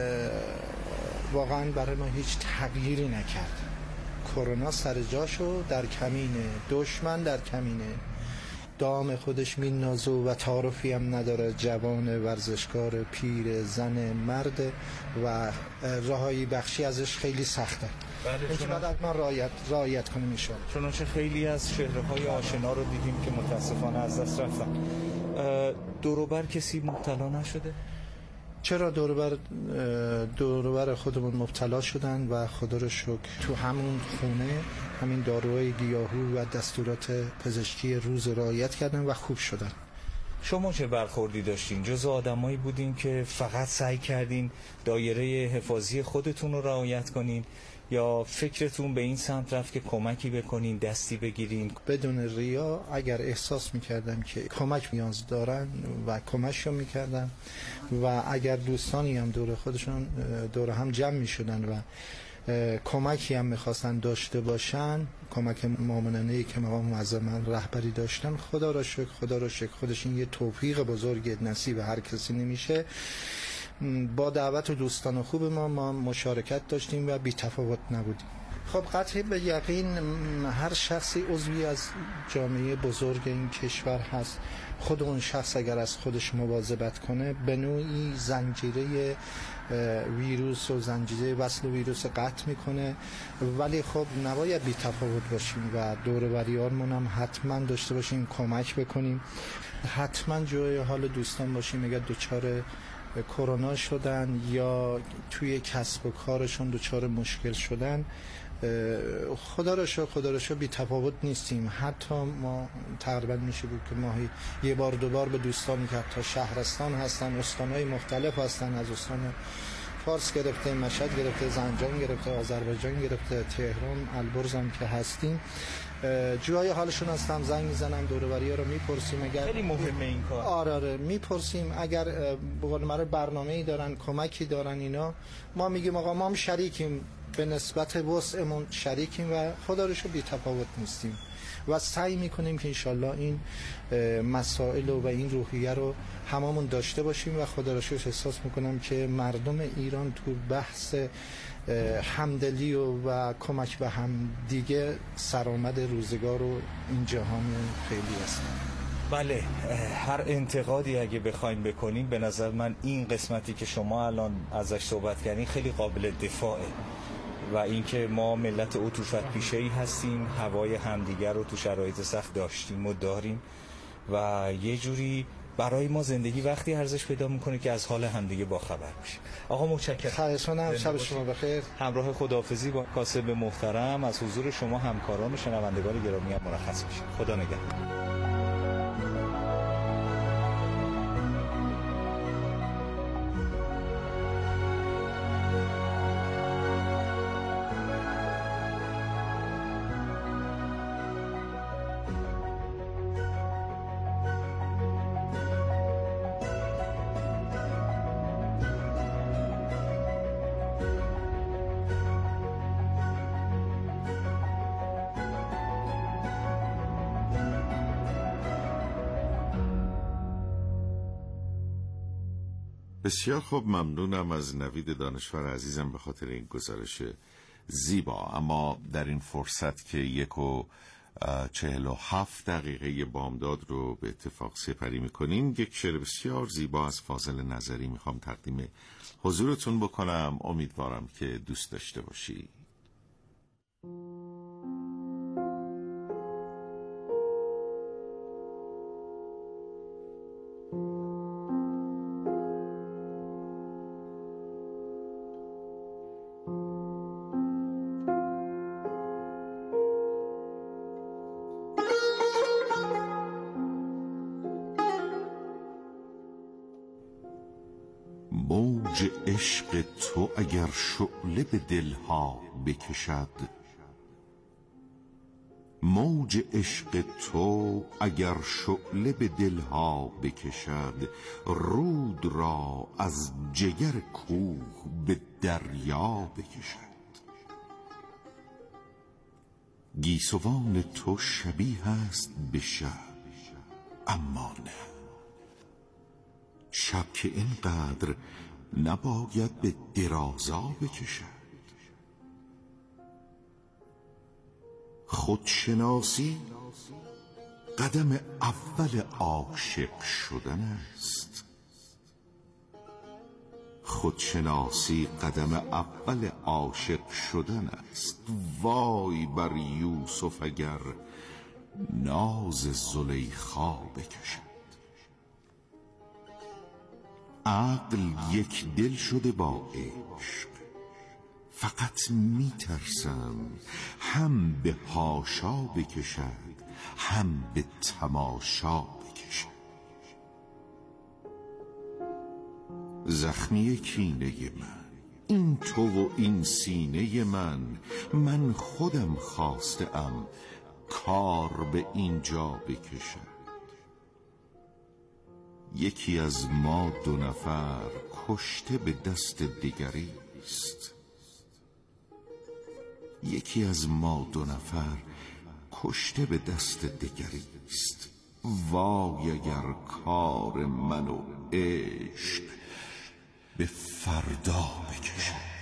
واقعا برای ما هیچ تغییری نکرد. کرونا سر جاشو در کمینه، دشمن در کمینه، دام خودش مینازه و تعارفی هم نداره، جوان، ورزشکار، پیر، زن، مرد و رهایی بخشی ازش خیلی سخته. این که باید ما رعایت کنیم ایشان. چنانچه خیلی از شهرهای آشنا رو دیدیم که متاسفانه از دست رفتن. دوروبر کسی مبتلا نشده؟ چرا دوروبر خودمون مبتلا شدن و خدا رو شکر تو همون خونه همین داروهای گیاهی و دستورات پزشکی روز رعایت کردن و خوب شدن. شما چه برخوردی داشتین؟ جزو آدمایی بودین که فقط سعی کردین دایره حفاظی خودتون رو رعایت کنین یا فکرتون به این سمت رفت که کمکی بکنین، دستی بگیرین؟ بدون ریا اگر احساس میکردم که کمک نیاز دارن و کمکشون میکردم و اگر دوستانی هم دور خودشون دور هم جمع میشدن و کمکی هم میخواستن داشته باشن، کمک مامنانه‌ای که مقام معظم رهبری داشتن، خدا را شکر خودش این یه توفیق بزرگ نصیب هر کسی نمیشه. با دعوت و دوستان خوب ما مشارکت داشتیم و بی تفاوت نبودیم. خب قطعی به یقین هر شخصی عضوی از جامعه بزرگ این کشور هست. خود اون شخص اگر از خودش مواظبت کنه به نوعی زنجیره ویروس و زنجیره وصل ویروس قطع میکنه. ولی خب نباید بی تفاوت باشیم و دور و بریارمون هم حتما داشته باشیم، کمک بکنیم. حتما جای حال دوستان باشیم اگر دچار کرونا شدن یا توی کسب و کارشون دچار مشکل شدن. خدا را شکر بی تفاوت نیستیم. حتی ما تقریبا میشه بود که ماهی یه بار دو بار به دوستانی که حتی شهرستان هستن، استانهای مختلف هستن، از استان فارس گرفته، مشهد گرفته، زنجان گرفته، آذربایجان گرفته، تهران، البرز هم که هستیم، جوهای حالشون هستم، زنگ میزنم، دور و بری‌ها رو میپرسیم. اگر خیلی مهمه این کار. آره میپرسیم اگر به قول معروف برنامه‌ای دارن، کمکی دارن اینا، ما میگیم آقا ما هم شریکیم، به نسبت وسعمون شریکیم و خدا رو شکر بی تفاوت نیستیم و سعی میکنیم که انشالله این مسائل و این روحیه رو هممون داشته باشیم و خدا رو شکر احساس میکنم که مردم ایران تو بحث همدلی و کمک به هم دیگه سرآمد روزگار و این جهان خیلی هستن. بله، هر انتقادی اگه بخوایم بکنیم به نظر من این قسمتی که شما الان ازش صحبت کردین خیلی قابل دفاعه و اینکه ما ملت عطوفت پیشه‌ای هستیم، هوای همدیگر رو تو شرایط سخت داشتیم و داریم و یه جوری برای ما زندگی وقتی ارزش پیدا میکنه که از حال همدیگه با خبر میشه. آقا متشکرم. خواهشاً، شب شما بخیر. همراه خداحافظی با کاسب محترم از حضور شما همکاران و شنوندگان گرامی هم مرخص میشه. خدا نگهدار. بسیار خوب، ممنونم از نوید دانشور عزیزم به خاطر این گزارش زیبا. اما در این فرصت که 1:47 بامداد رو به اتفاق سپری میکنیم، یک شعر بسیار زیبا از فاضل نظری میخوام تقدیم حضورتون بکنم. امیدوارم که دوست داشته باشی. موج عشق تو اگر شعله به دلها بکشد، موج عشق تو اگر شعله به دلها بکشد، رود را از جگر کوه به دریا بکشد. گیسوان تو شبیه است به شب، اما نه، شب که اینقدر نباید به درازا بکشد. خودشناسی قدم اول عاشق شدن است. خودشناسی قدم اول عاشق شدن است. وای بر یوسف اگر ناز زلیخا بکشد. عقل یک دل شده با عشق، فقط می ترسم هم به حاشا بکشد هم به تماشا بکشد. زخمی کینه من این تو و این سینه من خودم خواستم کار به اینجا بکشد. یکی از ما دو نفر کشته به دست دیگری است. یکی از ما دو نفر کشته به دست دیگری است. وای اگر کار من و عشق به فردا بکشد.